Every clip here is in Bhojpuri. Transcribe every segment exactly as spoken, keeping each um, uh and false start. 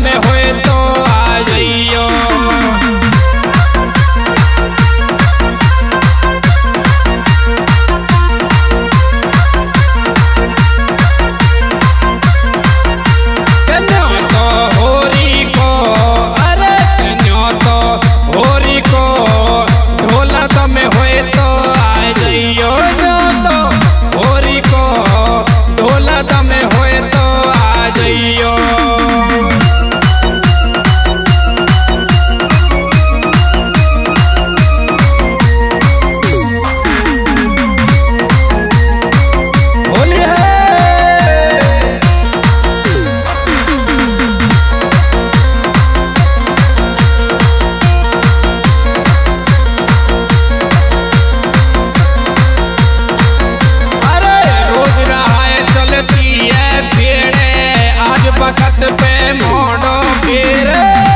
તમે હોય તો આ જઈયો। वक्त पे मोड़ो फिर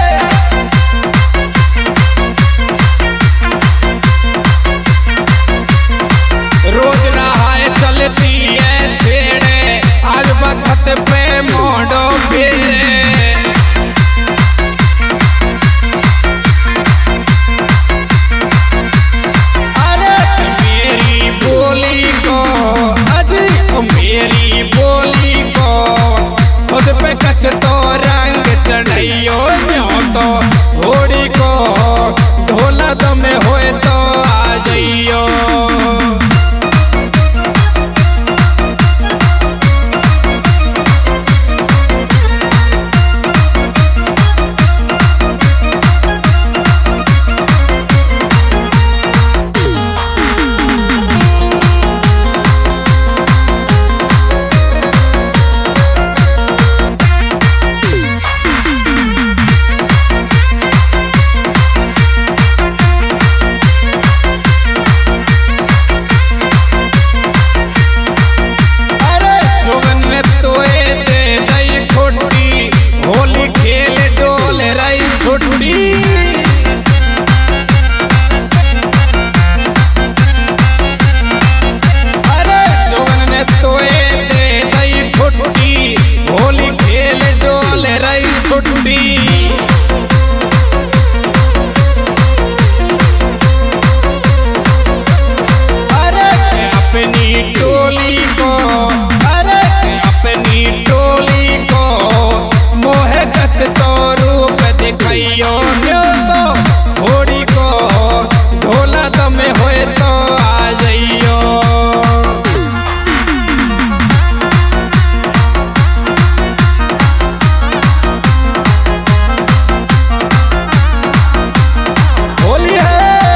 रोज नहाए चलती है छेड़े आज वक्त पे मोड़ो फिर। अरे मेरी बोली को अजी मेरी बोली को खुद पे कच तो रंग चढ़ाइयो तो होड़ी को ढोला दमे होए तो आ जाइयो। होली खेल डोल रही छुट्टी अरे जोगन ने तोए दे दई छुट्टी होली खेल डोल रही छुट्टी। अरे अपनी टोली को अरे अपनी टोली को मोहे कच तो रूप दिखाइयो तो होड़ी को ढोला दमे होए तो आ जाइयो। होली है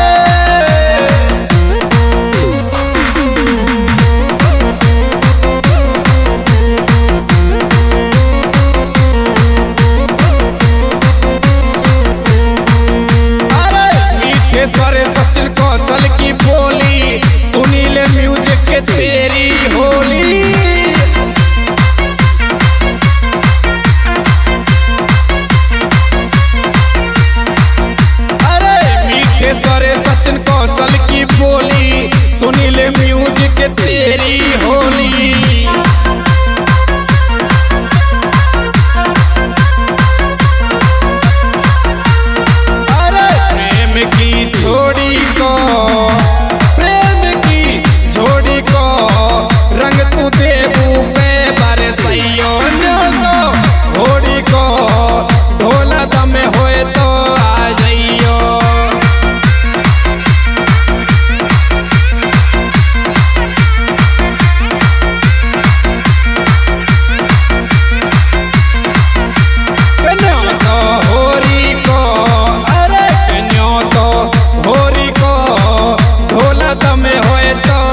सारे सचिन कौशल की बोली सुनील म्यूजिक के तेरी होली। अरे मीठे सारे सचिन कौशल की बोली सुनील म्यूजिक के तेरी होली। की जोड़ी को प्रेम की जोड़ी को रंग तू देबू पे बरसइयो तो होड़ी को ढोला दमे होए तो आ जाइयो। होरी को अरे होरी को ढोला दमे होए तो